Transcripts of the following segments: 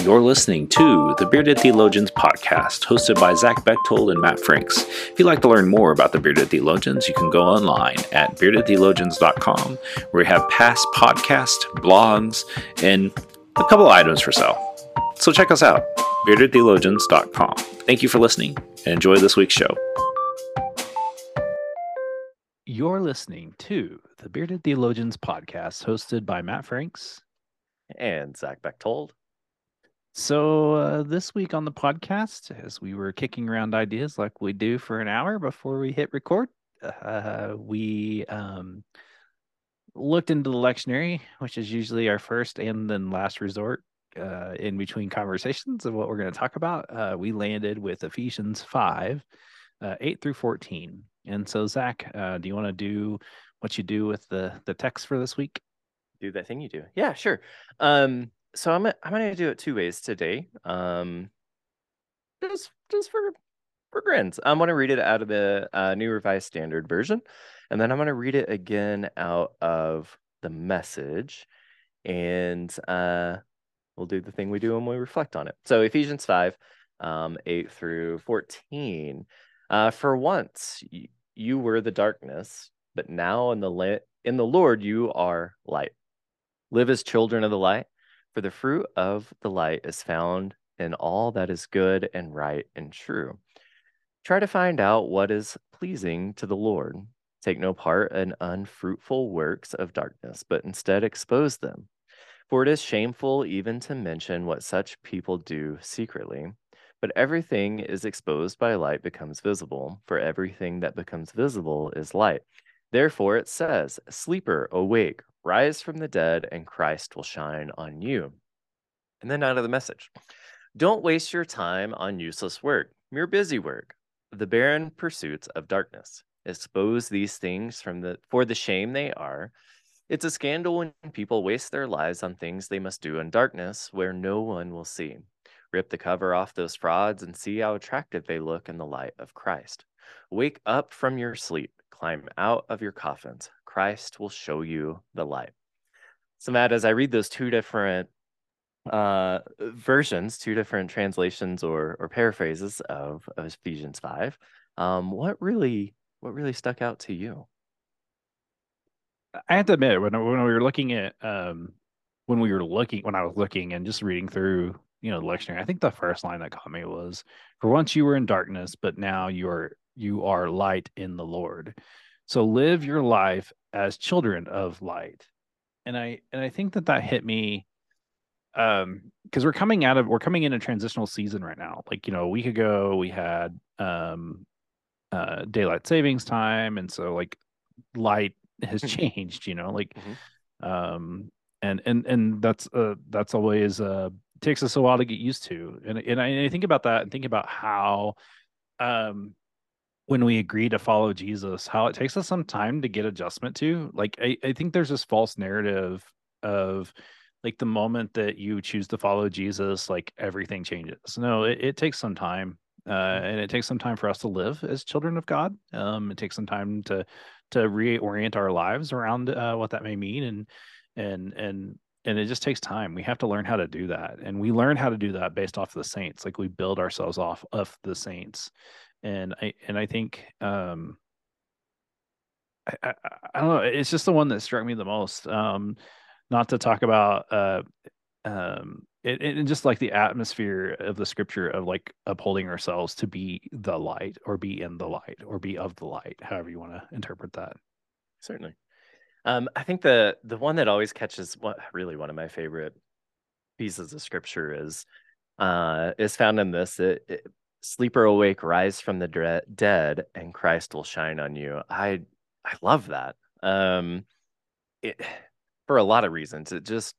You're listening to the Bearded Theologians podcast, hosted by Zach Bechtold and Matt Franks. If you'd like to learn more about the Bearded Theologians, you can go online at beardedtheologians.com, where we have past podcasts, blogs, and a couple of items for sale. So check us out, beardedtheologians.com. Thank you for listening, and enjoy this week's show. You're listening to the Bearded Theologians podcast, hosted by Matt Franks and Zach Bechtold. So this week on the podcast, as we were kicking around ideas like we do for an hour before we hit record, we looked into the lectionary, which is usually our first and then last resort in between conversations of what we're going to talk about. We landed with Ephesians 5, 8 through 14. And so, Zach, do you want to do what you do with the text for this week? Do that thing you do. Yeah, sure. So I'm gonna do it two ways today. Just for grins. I'm gonna read it out of the New Revised Standard Version, and then I'm gonna read it again out of the Message, and we'll do the thing we do when we reflect on it. So Ephesians 5, 8 through 14. For once you were the darkness, but now in the Lord you are light. Live as children of the light, for the fruit of the light is found in all that is good and right and true. Try to find out what is pleasing to the Lord. Take no part in unfruitful works of darkness, but instead expose them. For it is shameful even to mention what such people do secretly. But everything is exposed by light becomes visible, for everything that becomes visible is light. Therefore it says, "Sleeper, awake, rise from the dead, and Christ will shine on you." And then out of the Message. Don't waste your time on useless work, mere busy work, the barren pursuits of darkness. Expose these things for the shame they are. It's a scandal when people waste their lives on things they must do in darkness where no one will see. Rip the cover off those frauds and see how attractive they look in the light of Christ. Wake up from your sleep. Climb out of your coffins. Christ will show you the light. So, Matt, as I read those two different versions, two different translations or paraphrases of Ephesians 5, what really stuck out to you? I have to admit, when I was looking and just reading through, the lectionary, I think the first line that caught me was, "For once you were in darkness, but now you are light in the Lord. So live your life as children of light." And I think that hit me, because we're coming in a transitional season right now. Like, a week ago we had daylight savings time, and so like light has changed, and that's always takes us a while to get used to. And I think about that and think about how when we agree to follow Jesus, how it takes us some time to get adjustment to. Like, I think there's this false narrative of like the moment that you choose to follow Jesus, like everything changes. No, it takes some time. And it takes some time for us to live as children of God. It takes some time to reorient our lives around what that may mean, and it just takes time. We have to learn how to do that, and we learn how to do that based off the saints. Like, we build ourselves off of the saints, and I think I don't know. It's just the one that struck me the most. Not to talk about and just like the atmosphere of the scripture of like upholding ourselves to be the light, or be in the light, or be of the light, however you want to interpret that. Certainly. I think the one that always catches really one of my favorite pieces of scripture is found in this: "Sleeper, awake, rise from the dead, and Christ will shine on you." I love that. For a lot of reasons. It just,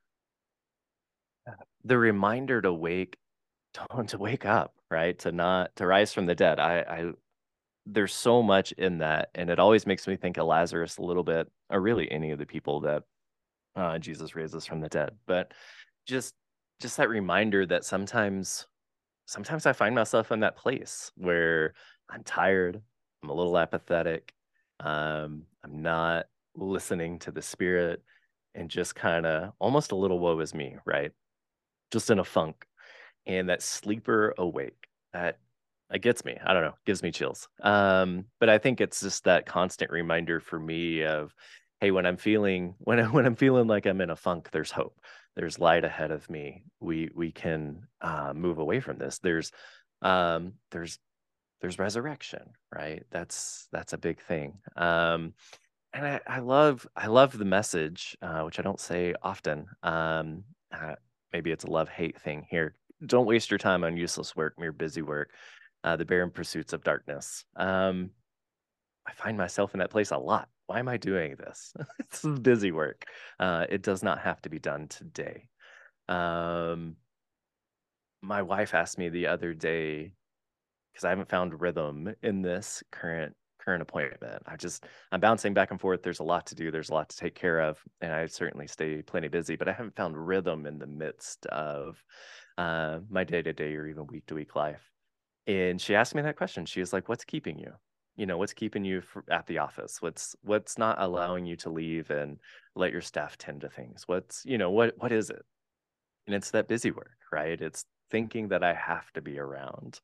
the reminder to wake up, right? To rise from the dead. I there's so much in that, and it always makes me think of Lazarus a little bit, or really any of the people that Jesus raises from the dead. But just that reminder that sometimes I find myself in that place where I'm tired, I'm a little apathetic, I'm not listening to the Spirit, and just kind of almost a little woe is me, right? just in a funk. And that sleeper awake, that gets me. I don't know, gives me chills. But I think it's just that constant reminder for me of, hey, when I'm feeling when I'm feeling like I'm in a funk, there's hope. There's light ahead of me. We can move away from this. Um, there's there's resurrection, right? That's a big thing. And I love the message, which I don't say often. Maybe it's a love hate thing here. Don't waste your time on useless work, mere busy work, the barren pursuits of darkness. I find myself in that place a lot. Why am I doing this? This is busy work. It does not have to be done today. Um, my wife asked me the other day, because I haven't found rhythm in this current appointment. I'm bouncing back and forth. There's a lot to do. There's a lot to take care of, and I certainly stay plenty busy. But I haven't found rhythm in the midst of my day to day or even week to week life. And she asked me that question. She was like, "What's keeping you? What's keeping you at the office? What's not allowing you to leave and let your staff tend to things? What is it?" And it's that busy work, right? It's thinking that I have to be around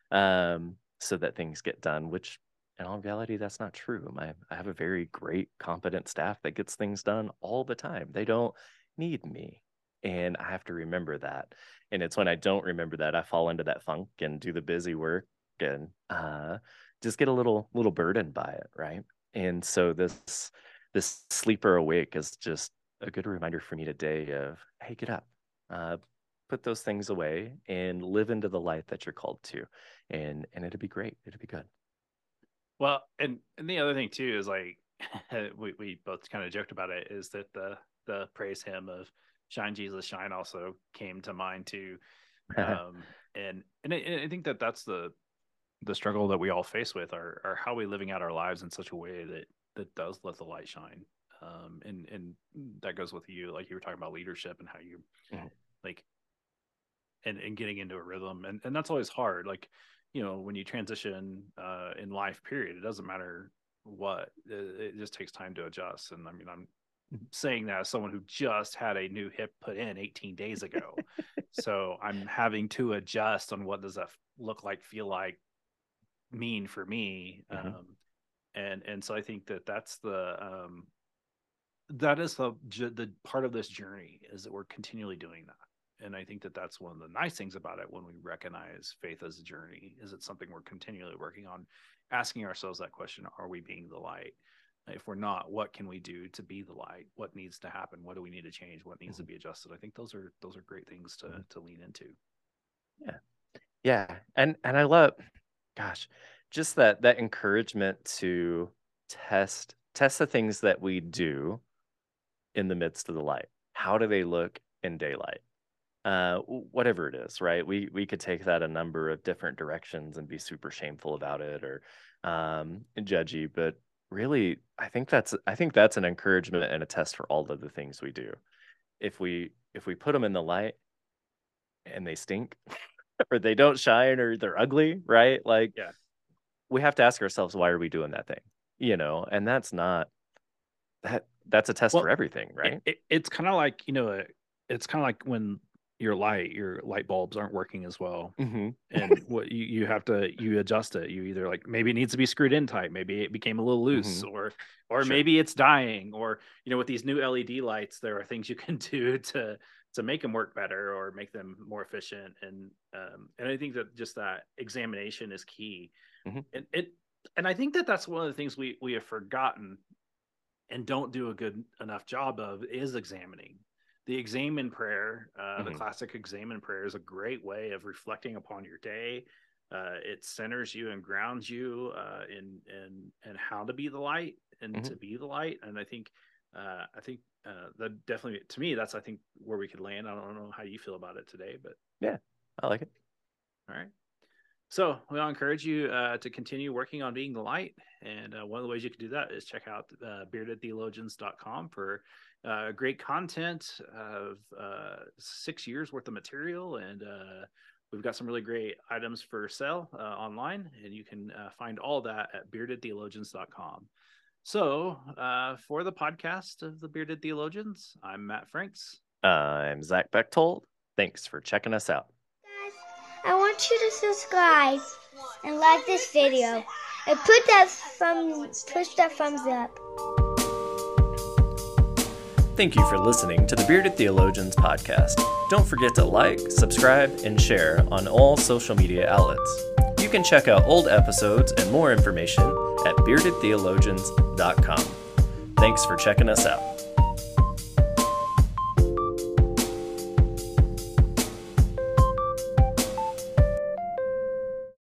so that things get done, which in all reality, that's not true. I have a very great, competent staff that gets things done all the time. They don't need me. And I have to remember that. And it's when I don't remember that, I fall into that funk and do the busy work and just get a little burdened by it, right? And so this sleeper awake is just a good reminder for me today of, hey, get up. Uh, Put those things away and live into the light that you're called to, and it'll be great. It'll be good. Well, and the other thing too is like we both kind of joked about it, is that the praise hymn of "Shine Jesus Shine" also came to mind too. And I think that that's the struggle that we all face with, are how we living out our lives in such a way that does let the light shine. And that goes with you, like you were talking about leadership and how you Mhm. like and getting into a rhythm, and that's always hard. Like, when you transition in life, period, it doesn't matter what, it just takes time to adjust. And I mean, I'm saying that as someone who just had a new hip put in 18 days ago, so I'm having to adjust on what does that look like, feel like, mean for me. Mhm. And so I think that that's that is the part of this journey, is that we're continually doing that. And I think that that's one of the nice things about it, when we recognize faith as a journey, is it's something we're continually working on, asking ourselves that question: are we being the light? If we're not, what can we do to be the light? What needs to happen? What do we need to change? What needs to Mhm. be adjusted? I think those are great things Mhm. to lean into. Yeah. Yeah. And I love, gosh, just that encouragement to test the things that we do in the midst of the light. How do they look in daylight? Whatever it is, right? We could take that a number of different directions and be super shameful about it, or judgy, but really, I think that's an encouragement and a test for all of the things we do. If we put them in the light and they stink, or they don't shine, or they're ugly, right? Like, Yeah. we have to ask ourselves, why are we doing that thing? And that's a test for Well, everything, right? it's kind of like, it's kind of like when your light bulbs aren't working as well, Hmm. and what you have to, you adjust it. You either, like, maybe it needs to be screwed in tight, maybe it became a little loose, Hmm. or Sure. maybe it's dying, or with these new LED lights, there are things you can do to make them work better or make them more efficient. And I think that just that examination is key. Hmm. And I think that that's one of the things we have forgotten and don't do a good enough job of, is examining. The examine prayer, the Hmm. classic examine prayer, is a great way of reflecting upon your day. It centers you and grounds you in how to be the light and Hmm. to be the light. And I think that definitely, to me, that's, I think, where we could land. I don't know how you feel about it today, but Yeah, I like it. all right. So we'll encourage you to continue working on being the light. And one of the ways you can do that is check out beardedtheologians.com for great content of 6 years worth of material. And we've got some really great items for sale online. And you can find all that at beardedtheologians.com. So for the podcast of the Bearded Theologians, I'm Matt Franks. I'm Zach Bechtold. Thanks for checking us out. Guys, I want you to subscribe and like this video and push that thumbs up. Thank you for listening to the Bearded Theologians podcast. Don't forget to like, subscribe, and share on all social media outlets. You can check out old episodes and more information at beardedtheologians.com. Thanks for checking us out.